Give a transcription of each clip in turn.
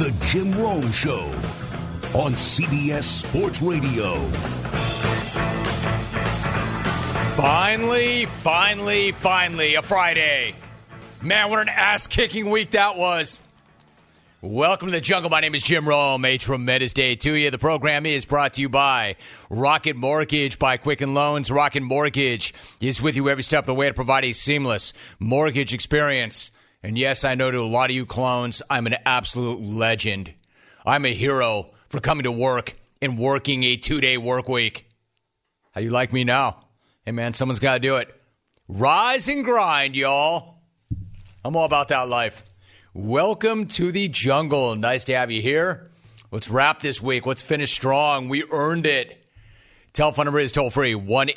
The Jim Rome Show on CBS Sports Radio. Finally, a Friday. Man, what an ass-kicking week that was. Welcome to the jungle. My name is Jim Rome. A tremendous day to you. The program is brought to you by Rocket Mortgage by Quicken Loans. Rocket Mortgage is with you every step of the way to provide a seamless mortgage experience. And yes, I know to a lot of you clones, I'm an absolute legend. I'm a hero for coming to work and working a 2-day work week. How you like me now? Hey, man, someone's got to do it. Rise and grind, y'all. I'm all about that life. Welcome to the jungle. Nice to have you here. Let's wrap this week. Let's finish strong. We earned it. Telephone number is toll-free,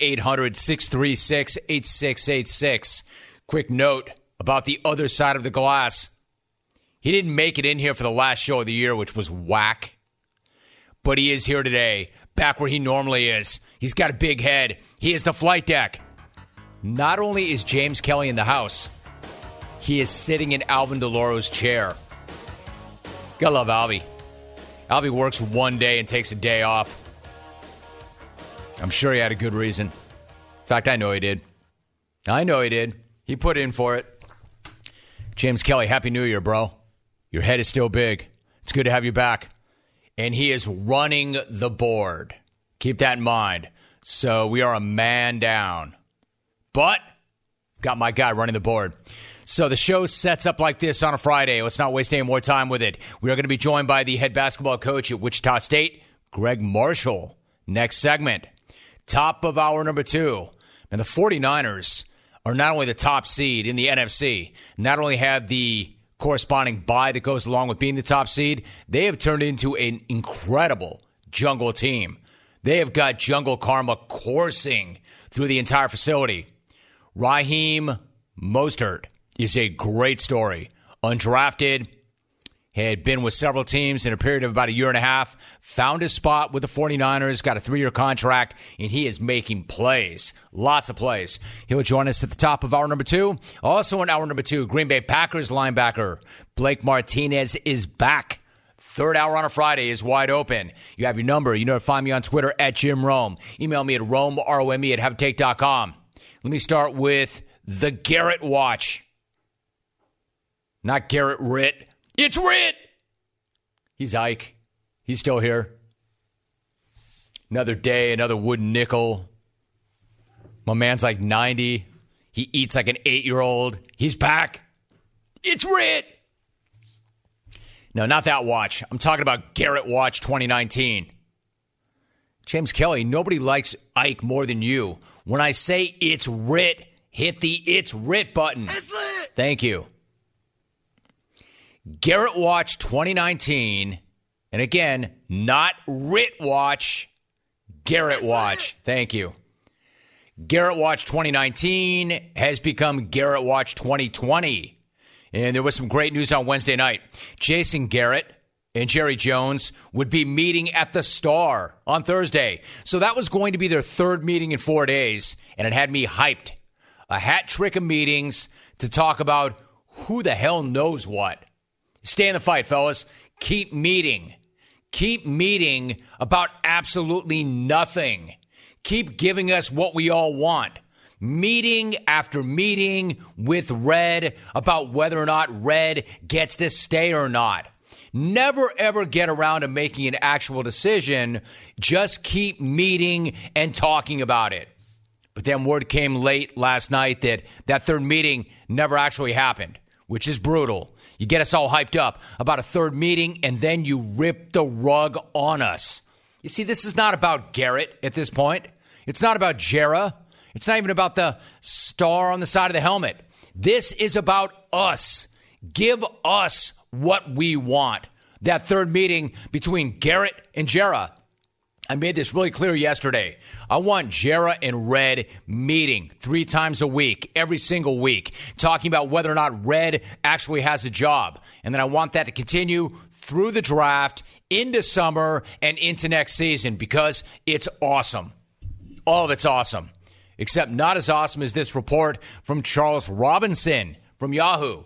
1-800-636-8686. Quick note about the other side of the glass. He didn't make it in here for the last show of the year, which was whack. But he is here today, back where he normally is. He's got a big head. He is the flight deck. Not only is James Kelly in the house, he is sitting in Alvin DeLauro's chair. Gotta love Alvy. Alvy works one day and takes a day off. I'm sure he had a good reason. In fact, I know he did. He put in for it. James Kelly, Happy New Year, bro. Your head is still big. It's good to have you back. And he is running the board. Keep that in mind. So we are a man down. But got my guy running the board. So the show sets up like this on a Friday. Let's not waste any more time with it. We are going to be joined by the head basketball coach at Wichita State, Greg Marshall. Next segment. Top of hour number 2. And the 49ers are not only the top seed in the NFC, not only have the corresponding bye that goes along with being the top seed, they have turned into an incredible jungle team. They have got jungle karma coursing through the entire facility. Raheem Mostert is a great story. Undrafted, had been with several teams in a period of about a year and a half, found his spot with the 49ers, got a 3-year contract, and he is making plays. Lots of plays. He'll join us at the top of hour number 2. Also in hour number 2, Green Bay Packers linebacker Blake Martinez is back. Third hour on a Friday is wide open. You have your number. You know to find me on Twitter at Jim Rome. Email me at Rome, R-O-M-E, at haveatake.com. Let me start with the Garrett Watch. Not Garrett Ritt. It's Ritt! He's Ike. He's still here. Another day, another wooden nickel. My man's like 90. He eats like an 8-year-old. He's back. It's Ritt! No, not that watch. I'm talking about Garrett Watch 2019. James Kelly, nobody likes Ike more than you. When I say it's Ritt, hit the It's Ritt button. It's lit! Thank you. Garrett Watch 2019, and again, not Ritt Watch, Garrett Watch. Thank you. Garrett Watch 2019 has become Garrett Watch 2020. And there was some great news on Wednesday night. Jason Garrett and Jerry Jones would be meeting at the Star on Thursday. So that was going to be their third meeting in 4 days, and it had me hyped. A hat trick of meetings to talk about who the hell knows what. Stay in the fight, fellas. Keep meeting. Keep meeting about absolutely nothing. Keep giving us what we all want. Meeting after meeting with Red about whether or not Red gets to stay or not. Never, ever get around to making an actual decision. Just keep meeting and talking about it. But then word came late last night that third meeting never actually happened, which is brutal. You get us all hyped up about a third meeting, and then you rip the rug on us. You see, this is not about Garrett at this point. It's not about Jera. It's not even about the star on the side of the helmet. This is about us. Give us what we want. That third meeting between Garrett and Jera. I made this really clear yesterday. I want Jera and Red meeting 3 times a week, every single week, talking about whether or not Red actually has a job. And then I want that to continue through the draft, into summer, and into next season because it's awesome. All of it's awesome. Except not as awesome as this report from Charles Robinson from Yahoo.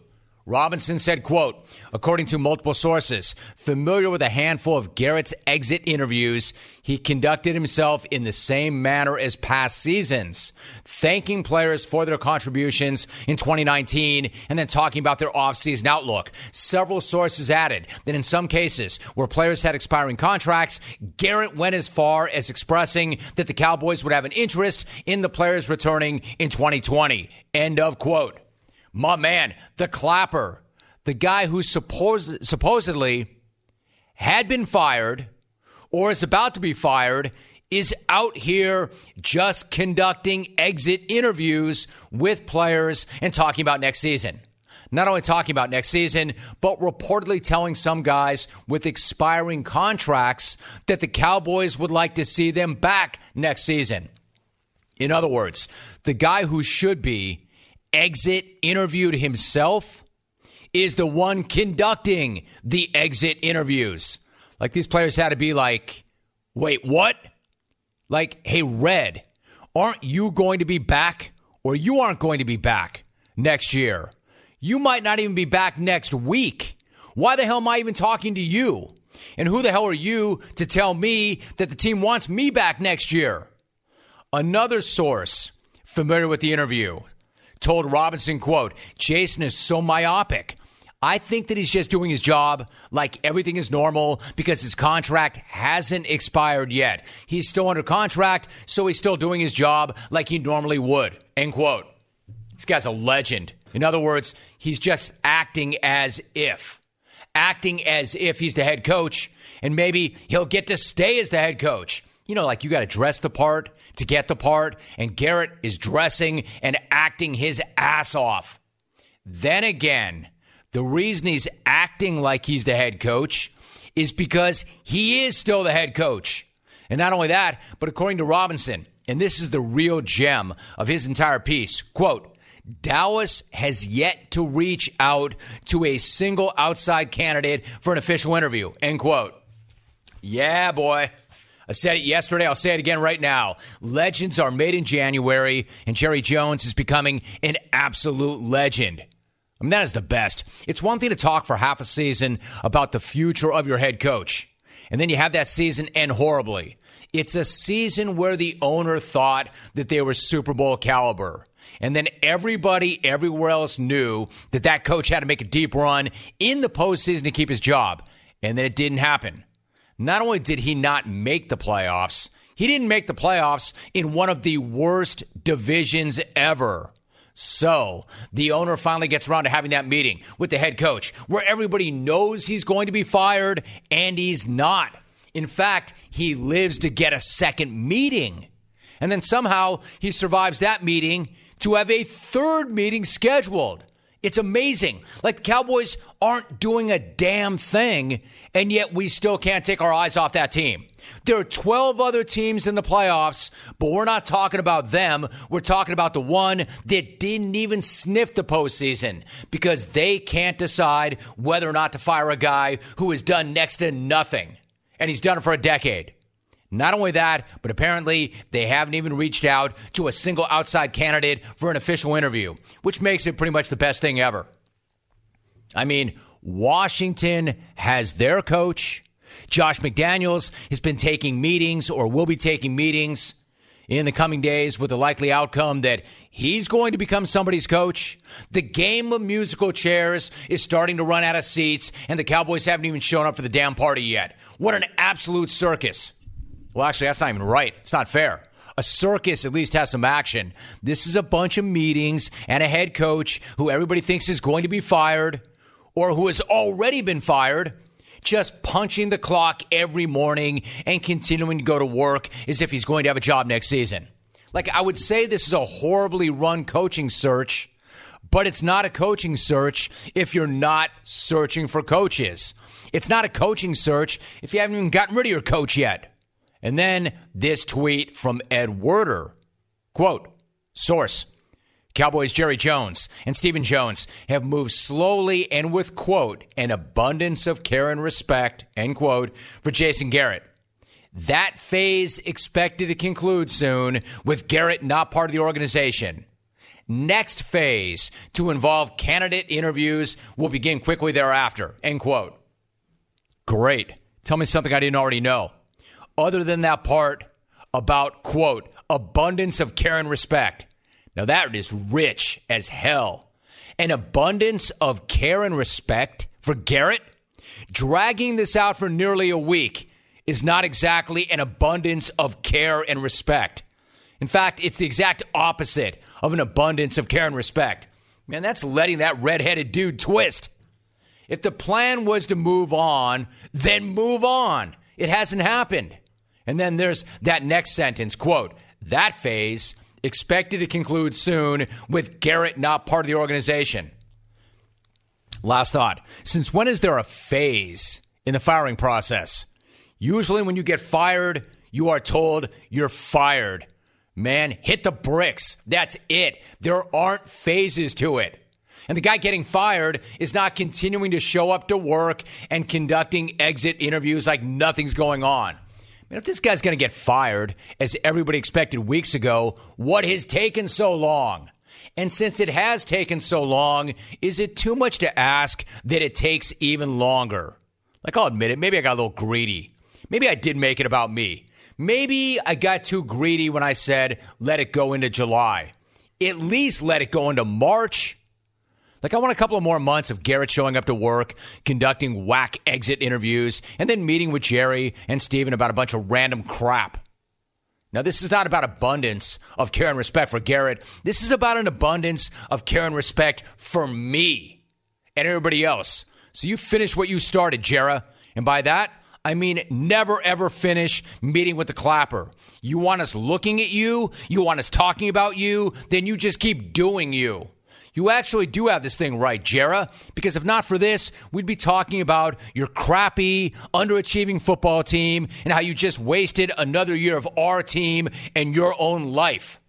Robinson said, quote, according to multiple sources, familiar with a handful of Garrett's exit interviews, he conducted himself in the same manner as past seasons, thanking players for their contributions in 2019 and then talking about their offseason outlook. Several sources added that in some cases where players had expiring contracts, Garrett went as far as expressing that the Cowboys would have an interest in the players returning in 2020. End of quote. My man, the Clapper, the guy who supposedly had been fired or is about to be fired, is out here just conducting exit interviews with players and talking about next season. Not only talking about next season, but reportedly telling some guys with expiring contracts that the Cowboys would like to see them back next season. In other words, the guy who should be exit interviewed himself is the one conducting the exit interviews. Like, these players had to be like, wait, what? Like, hey, Red, aren't you going to be back, or you aren't going to be back next year? You might not even be back next week. Why the hell am I even talking to you? And who the hell are you to tell me that the team wants me back next year? Another source familiar with the interview told Robinson, quote, Jason is so myopic. I think that he's just doing his job like everything is normal because his contract hasn't expired yet. He's still under contract, so he's still doing his job like he normally would, end quote. This guy's a legend. In other words, he's just acting as if he's the head coach, and maybe he'll get to stay as the head coach. You know, like, you got to dress the part to get the part, and Garrett is dressing and acting his ass off. Then again, the reason he's acting like he's the head coach is because he is still the head coach. And not only that, but according to Robinson, and this is the real gem of his entire piece, quote, Dallas has yet to reach out to a single outside candidate for an official interview, end quote. Yeah, boy. I said it yesterday. I'll say it again right now. Legends are made in January, and Jerry Jones is becoming an absolute legend. I mean, that is the best. It's one thing to talk for half a season about the future of your head coach, and then you have that season end horribly. It's a season where the owner thought that they were Super Bowl caliber, and then everybody everywhere else knew that that coach had to make a deep run in the postseason to keep his job, and then it didn't happen. Not only did he not make the playoffs, he didn't make the playoffs in one of the worst divisions ever. So the owner finally gets around to having that meeting with the head coach where everybody knows he's going to be fired, and he's not. In fact, he lives to get a second meeting. And then somehow he survives that meeting to have a third meeting scheduled. It's amazing. Like, the Cowboys aren't doing a damn thing, and yet we still can't take our eyes off that team. There are 12 other teams in the playoffs, but we're not talking about them. We're talking about the one that didn't even sniff the postseason because they can't decide whether or not to fire a guy who has done next to nothing, and he's done it for a decade. Not only that, but apparently they haven't even reached out to a single outside candidate for an official interview, which makes it pretty much the best thing ever. I mean, Washington has their coach. Josh McDaniels has been taking meetings, or will be taking meetings in the coming days, with the likely outcome that he's going to become somebody's coach. The game of musical chairs is starting to run out of seats, and the Cowboys haven't even shown up for the damn party yet. What an absolute circus. Well, actually, that's not even right. It's not fair. A circus at least has some action. This is a bunch of meetings and a head coach who everybody thinks is going to be fired, or who has already been fired, just punching the clock every morning and continuing to go to work as if he's going to have a job next season. Like, I would say this is a horribly run coaching search, but it's not a coaching search if you're not searching for coaches. It's not a coaching search if you haven't even gotten rid of your coach yet. And then this tweet from Ed Werder. Quote, source, Cowboys Jerry Jones and Stephen Jones have moved slowly and with, quote, an abundance of care and respect, end quote, for Jason Garrett. That phase expected to conclude soon, with Garrett not part of the organization. Next phase to involve candidate interviews will begin quickly thereafter, end quote. Great. Tell me something I didn't already know. Other than that part about, quote, abundance of care and respect. Now that is rich as hell. An abundance of care and respect for Garrett? Dragging this out for nearly a week is not exactly an abundance of care and respect. In fact, it's the exact opposite of an abundance of care and respect. Man, that's letting that redheaded dude twist. If the plan was to move on, then move on. It hasn't happened. And then there's that next sentence, quote, that phase expected to conclude soon with Garrett not part of the organization. Last thought. Since when is there a phase in the firing process? Usually when you get fired, you are told you're fired. Man, hit the bricks. That's it. There aren't phases to it. And the guy getting fired is not continuing to show up to work and conducting exit interviews like nothing's going on. I mean, if this guy's going to get fired, as everybody expected weeks ago, what has taken so long? And since it has taken so long, is it too much to ask that it takes even longer? Like, I'll admit it, maybe I got a little greedy. Maybe I did make it about me. Maybe I got too greedy when I said, let it go into July. At least let it go into March. Like, I want a couple of more months of Garrett showing up to work, conducting whack exit interviews, and then meeting with Jerry and Steven about a bunch of random crap. Now, this is not about abundance of care and respect for Garrett. This is about an abundance of care and respect for me and everybody else. So you finish what you started, Jera. And by that, I mean never, ever finish meeting with the clapper. You want us looking at you? You want us talking about you? Then you just keep doing you. You actually do have this thing right, Jera, because if not for this, we'd be talking about your crappy, underachieving football team and how you just wasted another year of our team and your own life.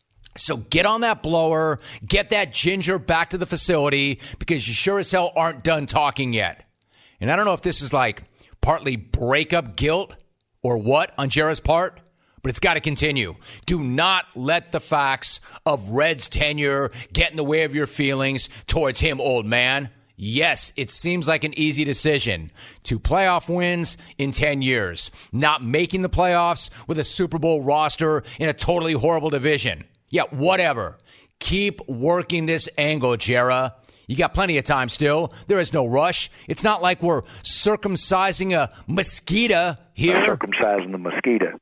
So get on that blower, get that ginger back to the facility, because you sure as hell aren't done talking yet. And I don't know if this is like partly breakup guilt or what on Jera's part, but it's got to continue. Do not let the facts of Red's tenure get in the way of your feelings towards him, old man. Yes, it seems like an easy decision. 2 playoff wins in 10 years. Not making the playoffs with a Super Bowl roster in a totally horrible division. Yeah, whatever. Keep working this angle, Jera. You got plenty of time still. There is no rush. It's not like we're circumcising a mosquito here. Circumcising the mosquito.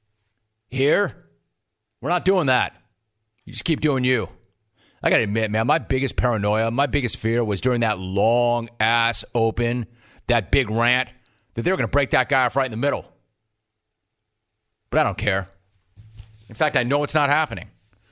Here, we're not doing that. You just keep doing you. I got to admit, man, my biggest paranoia, my biggest fear was during that long-ass open, that big rant, that they were going to break that guy off right in the middle. But I don't care. In fact, I know it's not happening.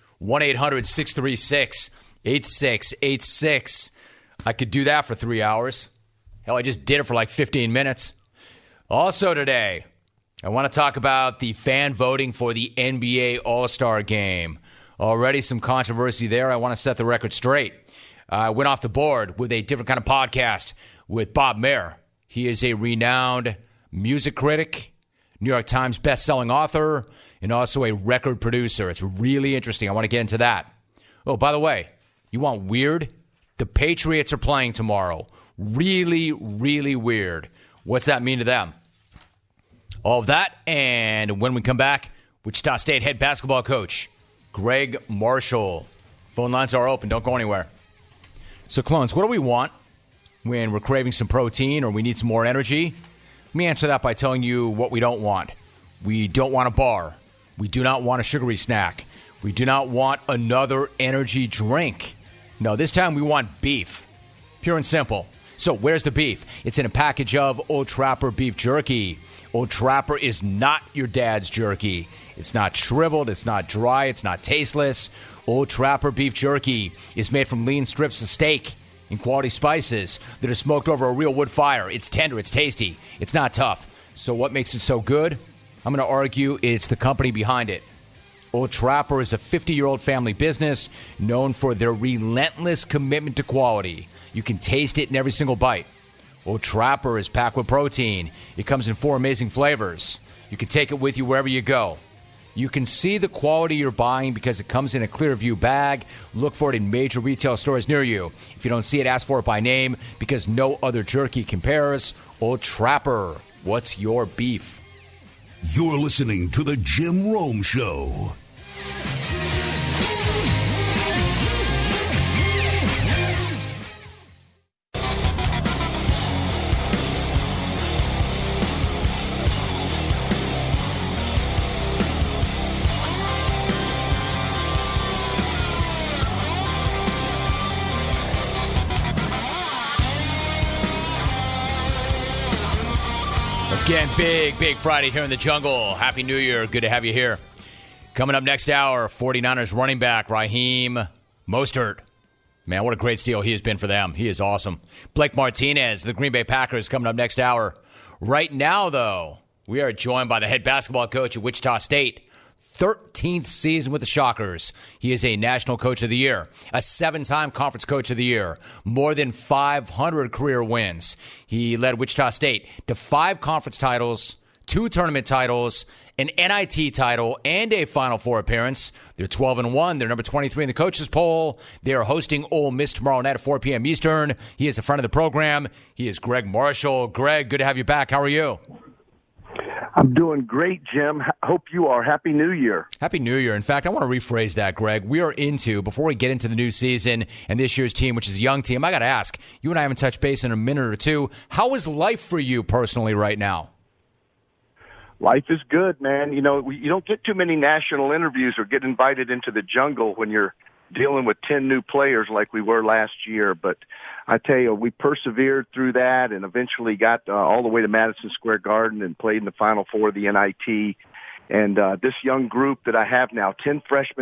1-800-636-8686. I could do that for 3 hours. Hell, I just did it for like 15 minutes. Also today, I want to talk about the fan voting for the NBA All-Star Game. Already some controversy there. I want to set the record straight. I went off the board with a different kind of podcast with Bob Mayer. He is a renowned music critic, New York Times best-selling author, and also a record producer. It's really interesting. I want to get into that. Oh, by the way, you want weird? The Patriots are playing tomorrow. Really, really weird. What's that mean to them? All of that, and when we come back, Wichita State head basketball coach Greg Marshall. Phone lines are open. Don't go anywhere. So, clones, what do we want when we're craving some protein or we need some more energy? Let me answer that by telling you what we don't want. We don't want a bar. We do not want a sugary snack. We do not want another energy drink. No, this time we want beef. Pure and simple. So where's the beef? It's in a package of Old Trapper beef jerky. Old Trapper is not your dad's jerky. It's not shriveled. It's not dry. It's not tasteless. Old Trapper beef jerky is made from lean strips of steak and quality spices that are smoked over a real wood fire. It's tender. It's tasty. It's not tough. So what makes it so good? I'm going to argue it's the company behind it. Old Trapper is a 50-year-old family business known for their relentless commitment to quality. You can taste it in every single bite. Old Trapper is packed with protein. It comes in 4 amazing flavors. You can take it with you wherever you go. You can see the quality you're buying because it comes in a Clearview bag. Look for it in major retail stores near you. If you don't see it, ask for it by name because no other jerky compares. Old Trapper, what's your beef? You're listening to The Jim Rome Show. Once again, big Friday here in the jungle. Happy New Year. Good to have you here. Coming up next hour, 49ers running back Raheem Mostert. Man, what a great steal he has been for them. He is awesome. Blake Martinez, the Green Bay Packers, coming up next hour. Right now, though, we are joined by the head basketball coach at Wichita State. 13th season with the Shockers. He is a National Coach of the Year, a 7-time Conference Coach of the Year, more than 500 career wins. He led Wichita State to 5 conference titles, 2 tournament titles, an NIT title, and a Final Four appearance. They're 12-1. They're number 23 in the coaches poll. They are hosting Ole Miss tomorrow night at 4 p.m. Eastern. He is a friend of the program. He is Greg Marshall. Greg, good to have you back. How are you? I'm doing great, Jim. Hope you are. Happy New Year. Happy New Year. In fact, I want to rephrase that, Greg. We are before we get into the new season and this year's team, which is a young team, I got to ask, you and I haven't touched base in a minute or two. How is life for you personally right now? Life is good, man. You know, you don't get too many national interviews or get invited into the jungle when you're dealing with 10 new players like we were last year. But I tell you, we persevered through that and eventually got all the way to Madison Square Garden and played in the Final Four of the NIT. And this young group that I have now, 10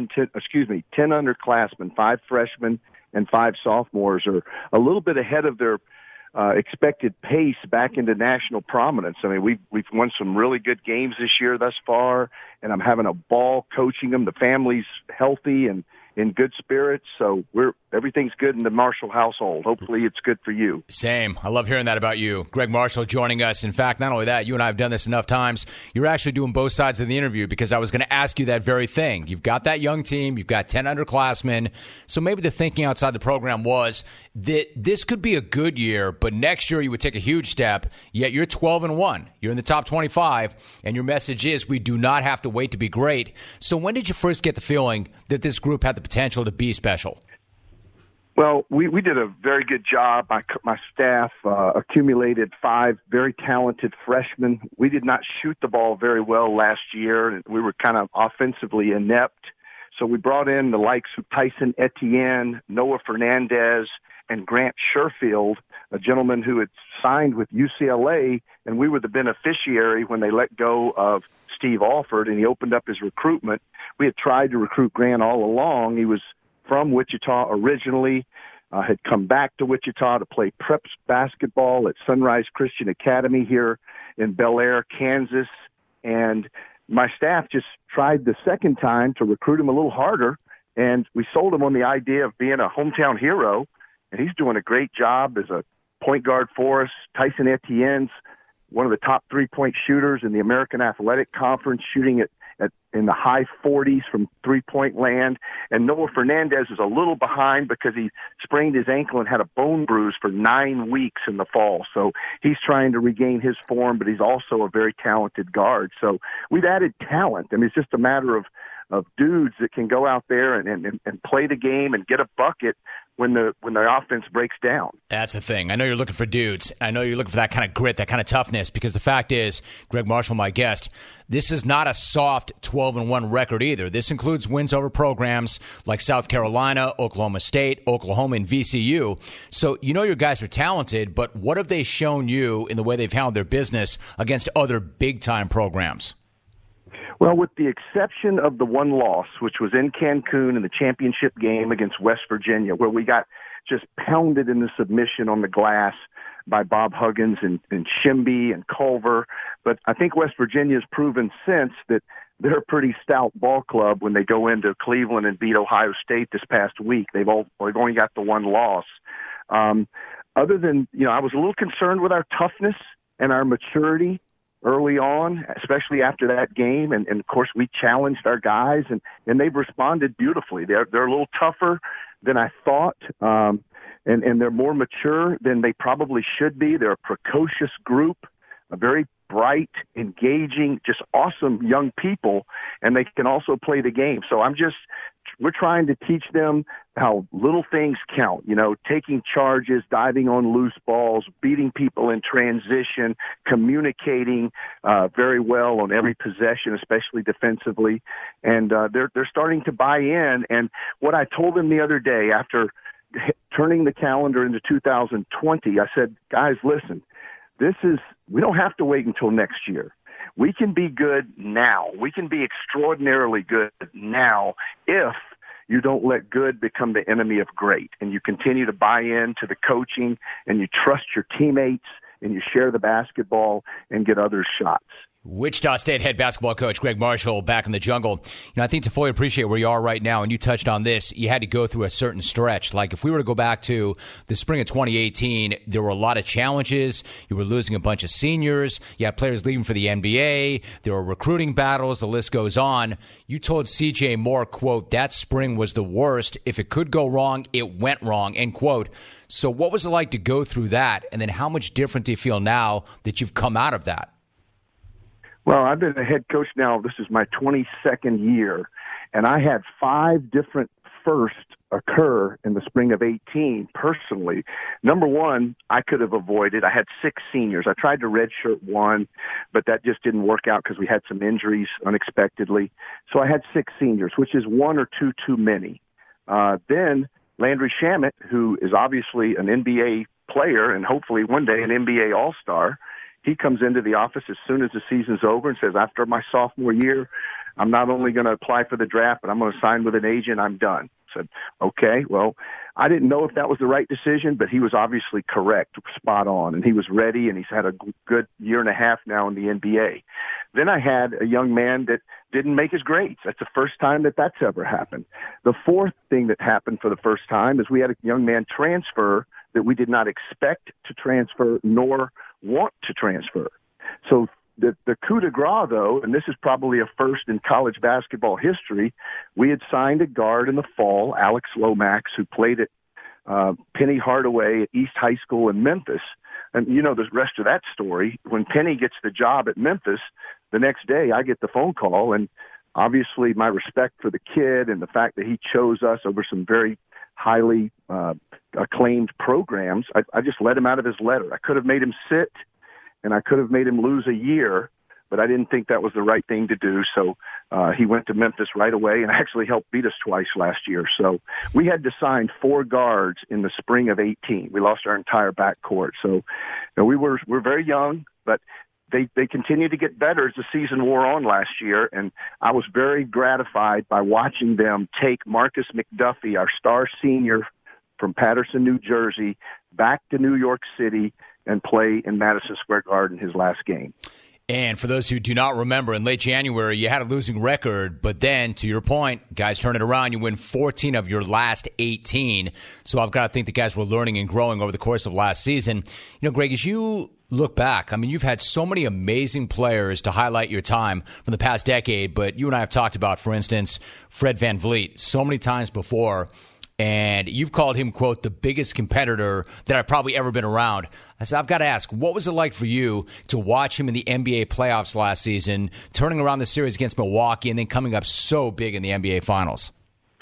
underclassmen, 5 freshmen and 5 sophomores, are a little bit ahead of their expected pace back into national prominence. I mean, we've won some really good games this year thus far, and I'm having a ball coaching them. The family's healthy and in good spirits, so everything's good in the Marshall household. Hopefully it's good for you. Same. I love hearing that about you. Greg Marshall joining us. In fact, not only that, you and I have done this enough times. You're actually doing both sides of the interview because I was going to ask you that very thing. You've got that young team. You've got 10 underclassmen. So maybe the thinking outside the program was that this could be a good year, but next year you would take a huge step, yet you're 12-1. You're in the top 25, and your message is we do not have to wait to be great. So when did you first get the feeling that this group had the potential to be special? Well, we did a very good job. My staff accumulated 5 very talented freshmen. We did not shoot the ball very well last year, and we were kind of offensively inept. So we brought in the likes of Tyson Etienne, Noah Fernandez, and Grant Sherfield, a gentleman who had signed with UCLA, and we were the beneficiary when they let go of Steve Alford, and he opened up his recruitment. We had tried to recruit Grant all along. He was from Wichita originally, had come back to Wichita to play prep basketball at Sunrise Christian Academy here in Bel Air, Kansas. And my staff just tried the second time to recruit him a little harder, and we sold him on the idea of being a hometown hero, and he's doing a great job as a point guard for us. Tyson Etienne's one of the top 3-point shooters in the American Athletic Conference, shooting in the high 40s from 3-point land. And Noah Fernandez is a little behind because he sprained his ankle and had a bone bruise for 9 weeks in the fall. So he's trying to regain his form, but he's also a very talented guard. So we've added talent. I mean, it's just a matter of dudes that can go out there and play the game and get a bucket when the offense breaks down. That's the thing. I know you're looking for dudes. I know you're looking for that kind of grit, that kind of toughness, because the fact is, Greg Marshall, my guest, this is not a soft 12-1 record either. This includes wins over programs like South Carolina, Oklahoma State, Oklahoma, and VCU. So you know your guys are talented, but what have they shown you in the way they've handled their business against other big-time programs? Well, with the exception of the one loss, which was in Cancun in the championship game against West Virginia, where we got just pounded in the submission on the glass by Bob Huggins and Shimby and Culver. But I think West Virginia's proven since that they're a pretty stout ball club when they go into Cleveland and beat Ohio State this past week. They've only got the one loss. Other than, I was a little concerned with our toughness and our maturity early on, especially after that game. And of course, we challenged our guys, and they've responded beautifully. They're a little tougher than I thought, and they're more mature than they probably should be. They're a precocious group, a very bright, engaging, just awesome young people, and they can also play the game. So we're trying to teach them how little things count, taking charges, diving on loose balls, beating people in transition, communicating very well on every possession, especially defensively. And they're starting to buy in. And what I told them the other day after turning the calendar into 2020, I said, guys, listen, we don't have to wait until next year. We can be good now. We can be extraordinarily good now if you don't let good become the enemy of great, and you continue to buy into the coaching, and you trust your teammates, and you share the basketball and get others shots. Wichita State head basketball coach Greg Marshall back in the jungle. I think to fully appreciate where you are right now, and you touched on this, you had to go through a certain stretch. Like if we were to go back to the spring of 2018, there were a lot of challenges. You were losing a bunch of seniors. You had players leaving for the NBA. There were recruiting battles. The list goes on. You told CJ Moore, quote, that spring was the worst. If it could go wrong, it went wrong, end quote. So what was it like to go through that? And then how much different do you feel now that you've come out of that? Well, I've been a head coach now. This is my 22nd year, and I had 5 different firsts occur in the spring of 18 personally. Number one, I could have avoided. I had 6 seniors. I tried to redshirt one, but that just didn't work out because we had some injuries unexpectedly. So I had 6 seniors, which is 1 or 2 too many. Then Landry Shamet, who is obviously an NBA player and hopefully one day an NBA All-Star, he comes into the office as soon as the season's over and says, after my sophomore year, I'm not only going to apply for the draft, but I'm going to sign with an agent. I'm done. I said, okay, well, I didn't know if that was the right decision, but he was obviously correct, spot on, and he was ready, and he's had a good year and a half now in the NBA. Then I had a young man that didn't make his grades. That's the first time that's ever happened. The fourth thing that happened for the first time is we had a young man transfer that we did not expect to transfer nor want to transfer. So the coup de grace, though, and this is probably a first in college basketball history, we had signed a guard in the fall, Alex Lomax, who played at Penny Hardaway at East High School in Memphis. And you know the rest of that story. When Penny gets the job at Memphis, the next day I get the phone call, and obviously my respect for the kid and the fact that he chose us over some very highly acclaimed programs, I just let him out of his letter. I could have made him sit, and I could have made him lose a year, but I didn't think that was the right thing to do. So he went to Memphis right away and actually helped beat us twice last year. So we had to sign 4 guards in the spring of 18. We lost our entire backcourt. So we're very young, but they continued to get better as the season wore on last year, and I was very gratified by watching them take Marcus McDuffie, our star senior from Paterson, New Jersey, back to New York City and play in Madison Square Garden his last game. And for those who do not remember, in late January, you had a losing record, but then, to your point, guys turn it around. You win 14 of your last 18. So I've got to think the guys were learning and growing over the course of last season. Greg, as you look back, I mean, you've had so many amazing players to highlight your time from the past decade, but you and I have talked about, for instance, Fred VanVleet so many times before. And you've called him, quote, the biggest competitor that I've probably ever been around. I said, I've got to ask, what was it like for you to watch him in the NBA playoffs last season, turning around the series against Milwaukee, and then coming up so big in the NBA Finals?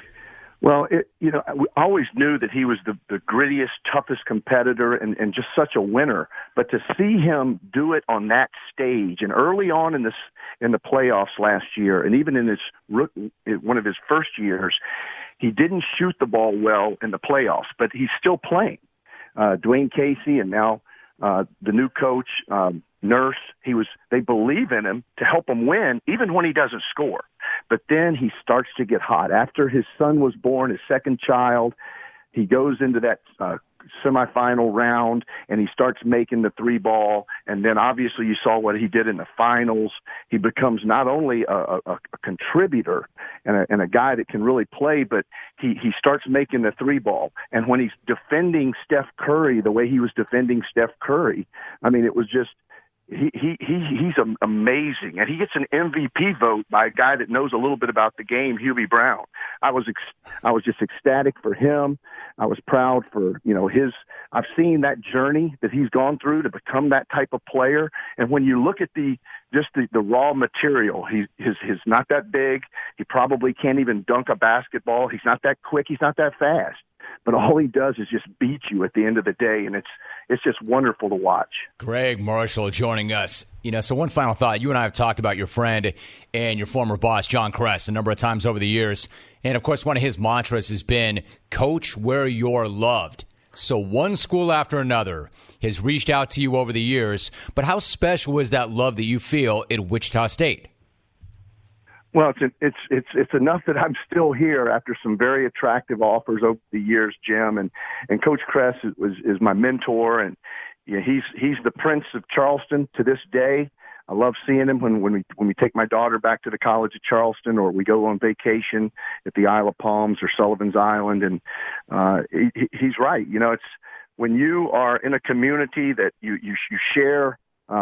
Well, we always knew that he was the grittiest, toughest competitor and just such a winner. But to see him do it on that stage and early on in the playoffs last year, and even in one of his first years, he didn't shoot the ball well in the playoffs, but he's still playing. Dwayne Casey and now the new coach, Nurse, they believe in him to help him win, even when he doesn't score. But then he starts to get hot. After his son was born, his second child, he goes into that semifinal round and he starts making the 3-ball. And then obviously you saw what he did in the finals. He becomes not only a contributor and a guy that can really play, but he starts making the 3-ball. And when he's defending Steph Curry the way he was defending Steph Curry, I mean, it was just he's amazing, and he gets an MVP vote by a guy that knows a little bit about the game, Hubie Brown. I was just ecstatic for him. I was proud for I've seen that journey that he's gone through to become that type of player. And when you look at the raw material, he's not that big. He probably can't even dunk a basketball. He's not that quick. He's not that fast. But all he does is just beat you at the end of the day, and it's just wonderful to watch. Gregg Marshall joining us. So one final thought. You and I have talked about your friend and your former boss, John Kress, a number of times over the years. And, of course, one of his mantras has been, coach where you're loved. So one school after another has reached out to you over the years. But how special is that love that you feel at Wichita State? Well, it's enough that I'm still here after some very attractive offers over the years, Jim. And Coach Kress is my mentor, and he's the Prince of Charleston to this day. I love seeing him when we take my daughter back to the College of Charleston, or we go on vacation at the Isle of Palms or Sullivan's Island. And he's right. It's when you are in a community that you share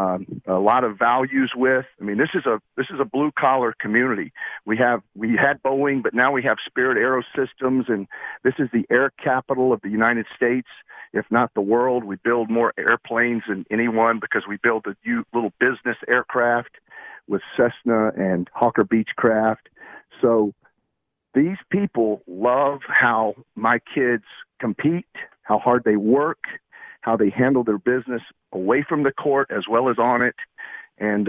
a lot of values with. I mean, this is a blue collar community. We had Boeing, but now we have Spirit Aerosystems, and this is the air capital of the United States, if not the world. We build more airplanes than anyone because we build a little business aircraft with Cessna and Hawker Beechcraft. So these people love how my kids compete, how hard they work, how they handle their business away from the court as well as on it. And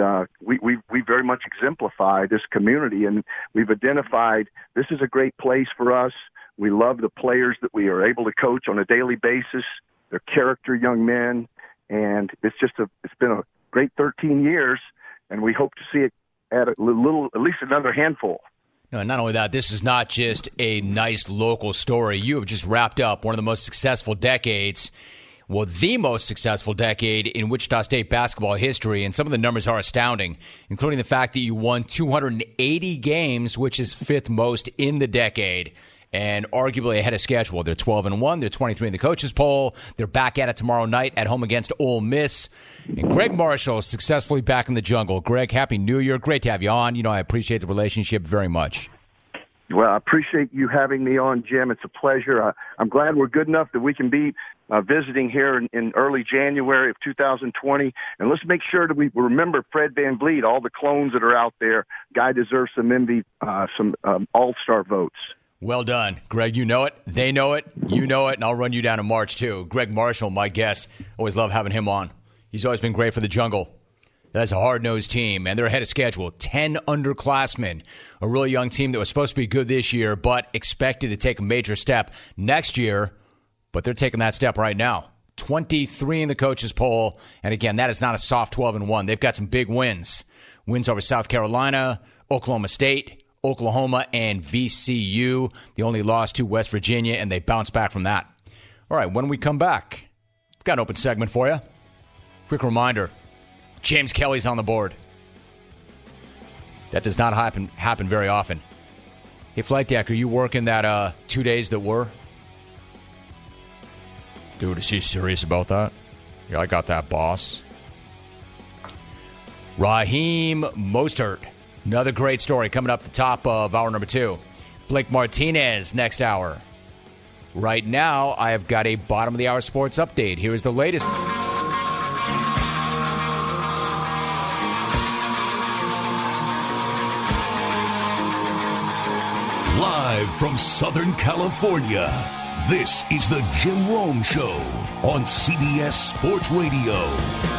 we very much exemplify this community, and we've identified this is a great place for us. We love the players that we are able to coach on a daily basis. They're character young men, and it's been a great 13 years, and we hope to see it at at least another handful. No, not only that, this is not just a nice local story. You have just wrapped up one of the most successful decades. Well, the most successful decade in Wichita State basketball history, and some of the numbers are astounding, including the fact that you won 280 games, which is fifth most in the decade, and arguably ahead of schedule. They're 12-1. They're 23 in the coaches poll. They're back at it tomorrow night at home against Ole Miss. And Gregg Marshall is successfully back in the jungle. Greg, Happy New Year. Great to have you on. I appreciate the relationship very much. Well, I appreciate you having me on, Jim. It's a pleasure. I'm glad we're good enough that we can be visiting here in early January of 2020. And let's make sure that we remember Fred VanVleet, all the clones that are out there. Guy deserves some all-star votes. Well done, Greg. You know it. They know it. You know it. And I'll run you down in March, too. Gregg Marshall, my guest. Always love having him on. He's always been great for the jungle. That's a hard-nosed team, and they're ahead of schedule. 10 underclassmen, a really young team that was supposed to be good this year, but expected to take a major step next year. But they're taking that step right now. 23 in the coaches poll, and again, that is not a soft 12-1. They've got some big wins. Wins over South Carolina, Oklahoma State, Oklahoma, and VCU. They only lost to West Virginia, and they bounced back from that. All right, when we come back, we've got an open segment for you. Quick reminder. James Kelly's on the board. That does not happen very often. Hey, Flight Deck, are you working that 2 days that were? Dude, is he serious about that? Yeah, I got that, boss. Raheem Mostert. Another great story coming up the top of hour number 2. Blake Martinez next hour. Right now, I have got a bottom of the hour sports update. Here is the latest. Live from Southern California, this is the Jim Rome Show on CBS Sports Radio.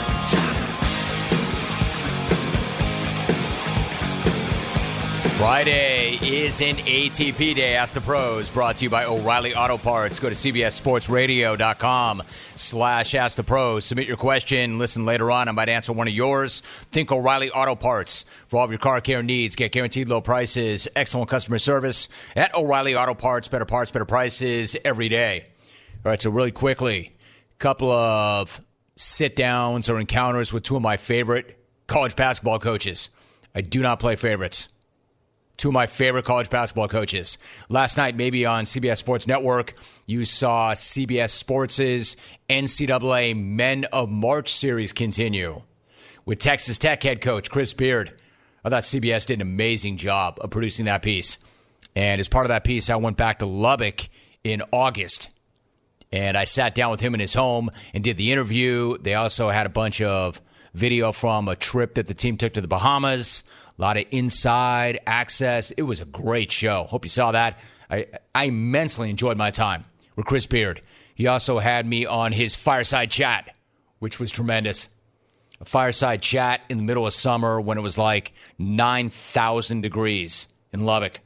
Friday is an ATP day. Ask the Pros, brought to you by O'Reilly Auto Parts. Go to cbssportsradio.com/Ask the Pros. Submit your question. Listen later on. I might answer one of yours. Think O'Reilly Auto Parts for all of your car care needs. Get guaranteed low prices, excellent customer service at O'Reilly Auto Parts. Better parts, better prices every day. All right, so really quickly, a couple of sit-downs or encounters with two of my favorite college basketball coaches. I do not play favorites. Two of my favorite college basketball coaches. Last night, maybe on CBS Sports Network, you saw CBS Sports' NCAA Men of March series continue with Texas Tech head coach Chris Beard. I thought CBS did an amazing job of producing that piece. And as part of that piece, I went back to Lubbock in August. And I sat down with him in his home and did the interview. They also had a bunch of video from a trip that the team took to the Bahamas. A lot of inside access. It was a great show. Hope you saw that. I immensely enjoyed my time with Chris Beard. He also had me on his fireside chat, which was tremendous. A fireside chat in the middle of summer when it was like 9,000 degrees in Lubbock.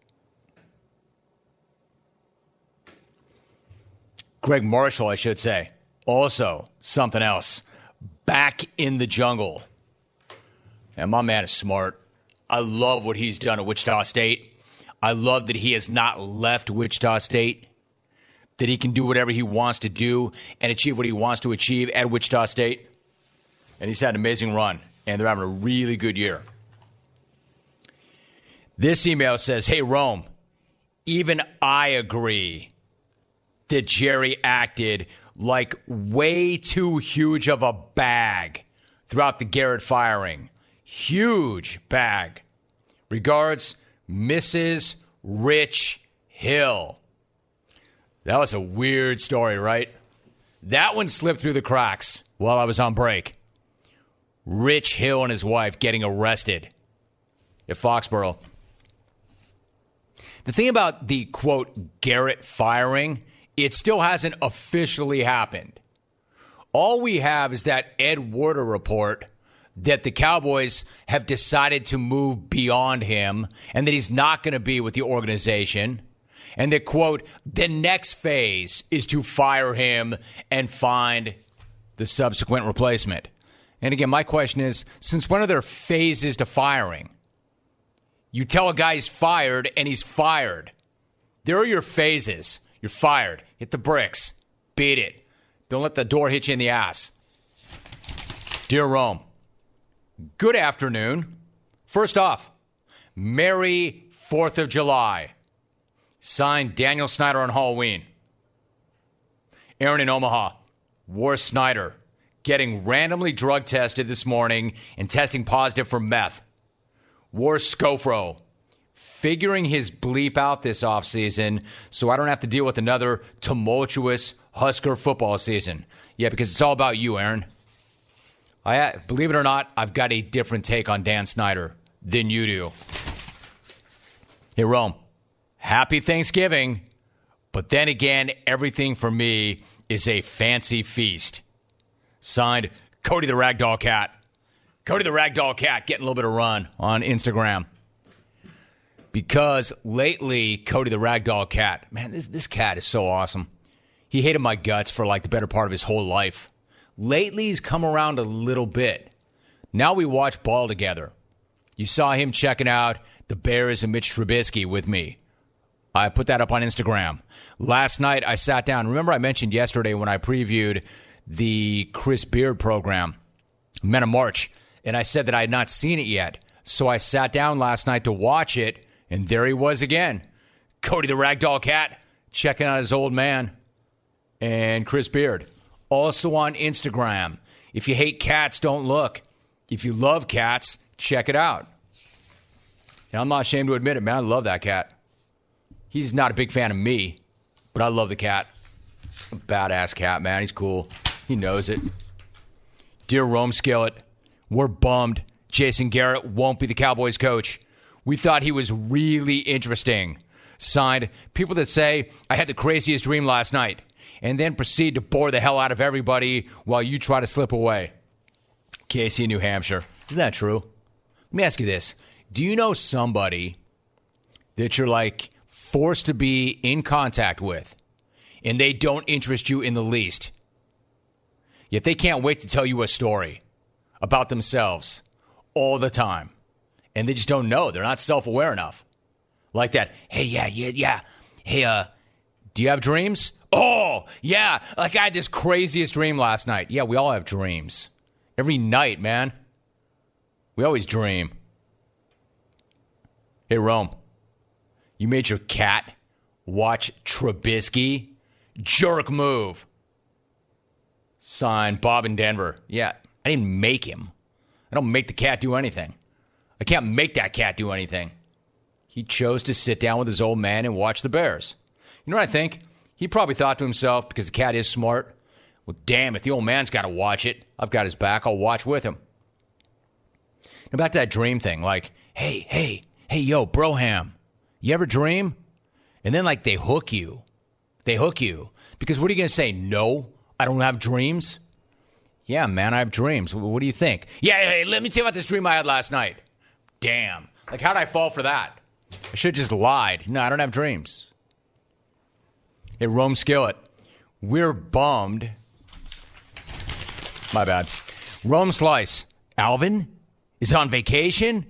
Greg Marshall, I should say, also something else. Back in the jungle. And my man is smart. I love what he's done at Wichita State. I love that he has not left Wichita State, that he can do whatever he wants to do and achieve what he wants to achieve at Wichita State. And he's had an amazing run, and they're having a really good year. This email says, hey, Rome, even I agree that Jerry acted like way too huge of a bag throughout the Garrett firing. Huge bag. Regards, Mrs. Rich Hill. That was a weird story, right? That one slipped through the cracks while I was on break. Rich Hill and his wife getting arrested at Foxborough. The thing about the, quote, Garrett firing, it still hasn't officially happened. All we have is that Ed Werder report that the Cowboys have decided to move beyond him and that he's not going to be with the organization. And that, quote, the next phase is to fire him and find the subsequent replacement. And again, my question is, since when are there phases to firing? You tell a guy he's fired and he's fired. There are your phases. You're fired. Hit the bricks. Beat it. Don't let the door hit you in the ass. Dear Rome, good afternoon. First off, Merry 4th of July. Signed, Daniel Snyder on Halloween. Aaron in Omaha. War Snyder getting randomly drug tested this morning and testing positive for meth. War Scofro figuring his bleep out this offseason so I don't have to deal with another tumultuous Husker football season. Yeah, because it's all about you, Aaron. Believe it or not, I've got a different take on Dan Snyder than you do. Hey, Rome, happy Thanksgiving. But then again, everything for me is a fancy feast. Signed, Cody the Ragdoll Cat. Cody the Ragdoll Cat getting a little bit of run on Instagram. Because lately, Cody the Ragdoll Cat, man, this cat is so awesome. He hated my guts for like the better part of his whole life. Lately, he's come around a little bit. Now we watch ball together. You saw him checking out the Bears and Mitch Trubisky with me. I put that up on Instagram. Last night, I sat down. Remember I mentioned yesterday when I previewed the Chris Beard program, Men of March, and I said that I had not seen it yet. So I sat down last night to watch it, and there he was again. Cody the Ragdoll Cat checking out his old man and Chris Beard. Also on Instagram. If you hate cats, don't look. If you love cats, check it out. And I'm not ashamed to admit it, man. I love that cat. He's not a big fan of me, but I love the cat. A badass cat, man. He's cool. He knows it. Dear Rome Skillet, we're bummed Jason Garrett won't be the Cowboys coach. We thought he was really interesting. Signed, people that say, I had the craziest dream last night, and then proceed to bore the hell out of everybody while you try to slip away. Casey, New Hampshire. Isn't that true? Let me ask you this. Do you know somebody that you're like forced to be in contact with, and they don't interest you in the least, yet they can't wait to tell you a story about themselves all the time, and they just don't know. They're not self-aware enough. Like that. Hey, yeah. Hey, do you have dreams? Oh, yeah. Like I had this craziest dream last night. Yeah, we all have dreams. Every night, man. We always dream. Hey, Rome. You made your cat watch Trubisky? Jerk move. Signed, Bob in Denver. Yeah, I didn't make him. I don't make the cat do anything. I can't make that cat do anything. He chose to sit down with his old man and watch the Bears. You know what I think? He probably thought to himself, because the cat is smart, well, damn, if the old man's got to watch it, I've got his back, I'll watch with him. Now back to that dream thing, like, hey, yo, Broham, you ever dream? And then, like, they hook you. Because what are you going to say? No, I don't have dreams? Yeah, man, I have dreams. What do you think? Yeah, hey, let me tell you about this dream I had last night. Damn. Like, how'd I fall for that? I should have just lied. No, I don't have dreams. Hey, Rome Skillet, we're bummed. My bad. Rome Slice, Alvin is on vacation?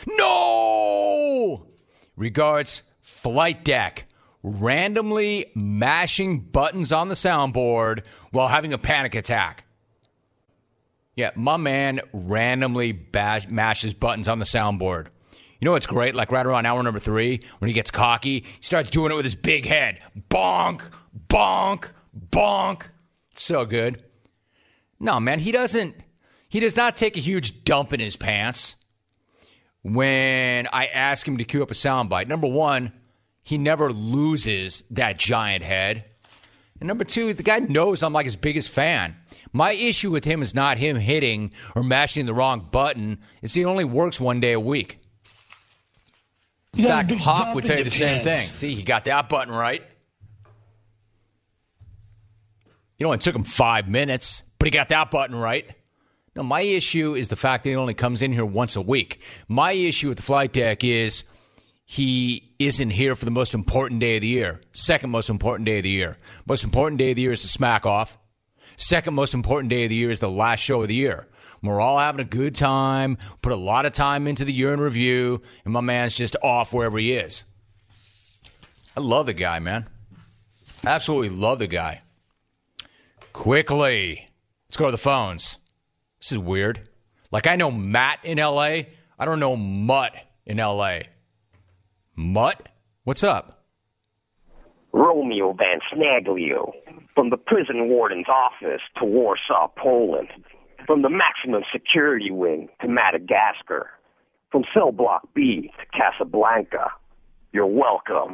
No! Regards, Flight Deck, randomly mashing buttons on the soundboard while having a panic attack. Yeah, my man randomly mashes buttons on the soundboard. You know what's great? Like right around hour number 3, when he gets cocky, he starts doing it with his big head. Bonk, bonk, bonk. So good. No, man, he does not take a huge dump in his pants when I ask him to cue up a soundbite. Number one, he never loses that giant head. And number two, the guy knows I'm like his biggest fan. My issue with him is not him hitting or mashing the wrong button. It's he only works one day a week. In fact, Hawk would tell you the same thing. See, he got that button right. It only took him 5 minutes, but he got that button right. No, my issue is the fact that he only comes in here once a week. My issue with the Flight Deck is he isn't here for the most important day of the year. Second most important day of the year. Most important day of the year is the Smack Off. Second most important day of the year is the last show of the year. We're all having a good time, put a lot of time into the year in review, and my man's just off wherever he is. I love the guy, man. Absolutely love the guy. Quickly, let's go to the phones. This is weird. Like, I know Matt in L.A. I don't know Mutt in L.A. Mutt? What's up? Romeo Van Snaglio, from the prison warden's office to Warsaw, Poland. From the maximum security wing to Madagascar. From cell block B to Casablanca. You're welcome.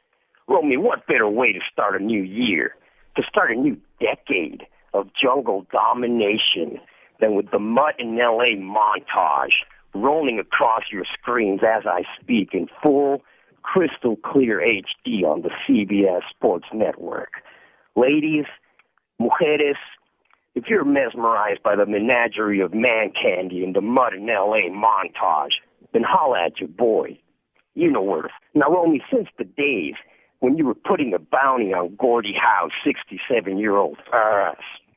Romeo, what better way to start a new year, to start a new decade of jungle domination than with the Mutt in L.A. montage rolling across your screens as I speak in full, crystal clear HD on the CBS Sports Network. Ladies, mujeres, if you're mesmerized by the menagerie of man candy and the Mutt in L.A. montage, then holla at your boy. You know where to. Now, Romy, since the days when you were putting a bounty on Gordie Howe's 67-year-old ass,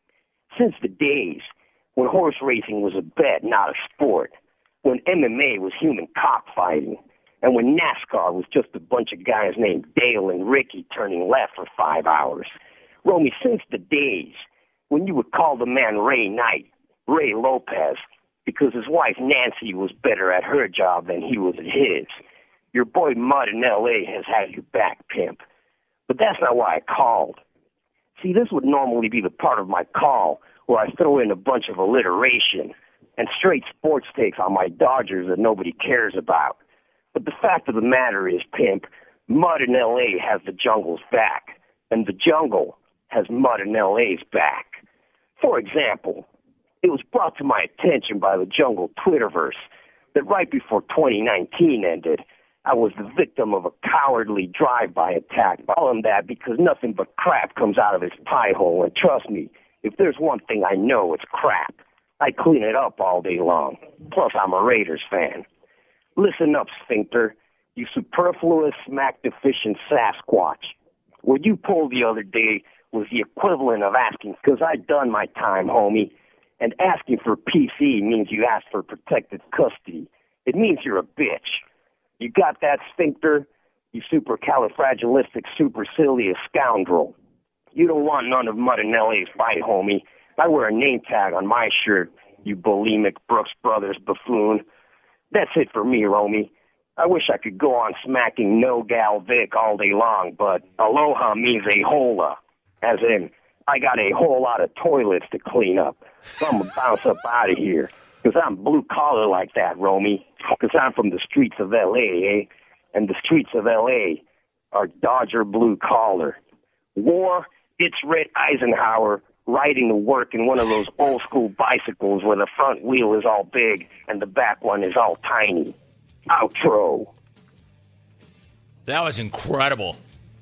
since the days when horse racing was a bet, not a sport, when MMA was human cockfighting, and when NASCAR was just a bunch of guys named Dale and Ricky turning left for 5 hours. Romy, since the days when you would call the man Ray Knight, Ray Lopez, because his wife Nancy was better at her job than he was at his. Your boy Mutt in L.A. has had your back, pimp. But that's not why I called. See, this would normally be the part of my call where I throw in a bunch of alliteration and straight sports takes on my Dodgers that nobody cares about. But the fact of the matter is, pimp, Mutt in L.A. has the jungle's back, and the jungle has Mutt in L.A.'s back. For example, it was brought to my attention by the Jungle Twitterverse that right before 2019 ended, I was the victim of a cowardly drive-by attack. I call him that because nothing but crap comes out of his pie hole, and trust me, if there's one thing I know, it's crap. I clean it up all day long. Plus, I'm a Raiders fan. Listen up, Sphincter, you superfluous, smack-deficient Sasquatch. What you pulled the other day was the equivalent of asking, because I'd done my time, homie, and asking for PC means you asked for protected custody. It means you're a bitch. You got that, Sphincter? You supercalifragilistic, supercilious scoundrel. You don't want none of Mutt in L.A.'s fight, homie. I wear a name tag on my shirt, you bulimic Brooks Brothers buffoon. That's it for me, Romy. I wish I could go on smacking No Gal Vic all day long, but aloha means a hola. As in, I got a whole lot of toilets to clean up. So I'm going to bounce up out of here. Because I'm blue collar like that, Romy. Because I'm from the streets of L.A., eh? And the streets of L.A. are Dodger blue collar. War, it's Red Eisenhower riding to work in one of those old school bicycles where the front wheel is all big and the back one is all tiny. Outro. That was incredible.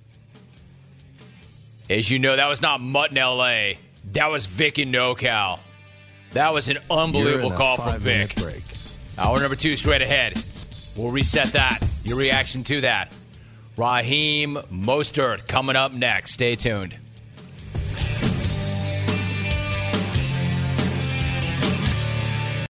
As you know, that was not Mutt in L.A. That was Vic in NoCal. That was an unbelievable call from Vic. Break. Hour number 2 straight ahead. We'll reset that. Your reaction to that. Raheem Mostert coming up next. Stay tuned.